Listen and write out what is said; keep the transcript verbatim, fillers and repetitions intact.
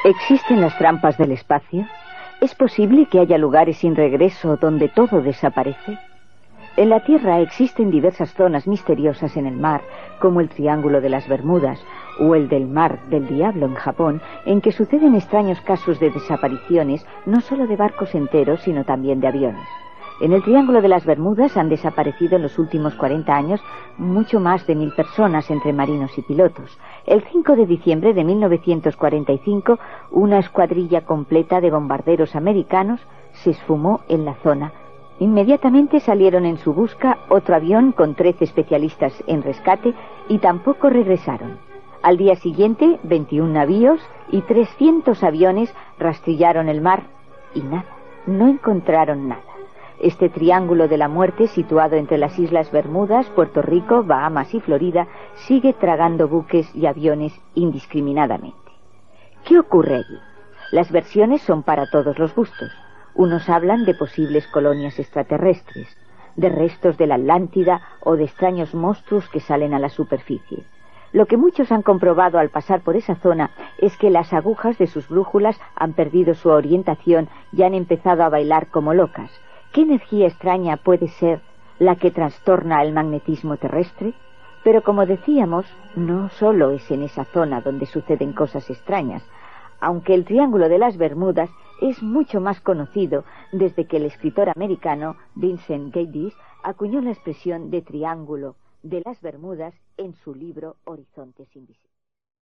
¿Existen las trampas del espacio? ¿Es posible que haya lugares sin regreso donde todo desaparece? En la Tierra existen diversas zonas misteriosas en el mar, como el Triángulo de las Bermudas o el del Mar del Diablo en Japón, en que suceden extraños casos de desapariciones no solo de barcos enteros, sino también de aviones. En el Triángulo de las Bermudas han desaparecido en los últimos cuarenta años mucho más de mil personas entre marinos y pilotos. El cinco de diciembre de mil novecientos cuarenta y cinco, una escuadrilla completa de bombarderos americanos se esfumó en la zona. Inmediatamente salieron en su busca otro avión con trece especialistas en rescate y tampoco regresaron. Al día siguiente, veintiún navíos y trescientos aviones rastrillaron el mar y nada, no encontraron nada. Este triángulo de la muerte, situado entre las Islas Bermudas, Puerto Rico, Bahamas y Florida, sigue tragando buques y aviones indiscriminadamente. ¿Qué ocurre allí? Las versiones son para todos los gustos. Unos hablan de posibles colonias extraterrestres, de restos de la Atlántida o de extraños monstruos que salen a la superficie. Lo que muchos han comprobado al pasar por esa zona es que las agujas de sus brújulas han perdido su orientación y han empezado a bailar como locas. ¿Qué energía extraña puede ser la que trastorna el magnetismo terrestre? Pero como decíamos, no solo es en esa zona donde suceden cosas extrañas, aunque el Triángulo de las Bermudas es mucho más conocido desde que el escritor americano Vincent Gaddis acuñó la expresión de Triángulo de las Bermudas en su libro Horizontes Invisibles.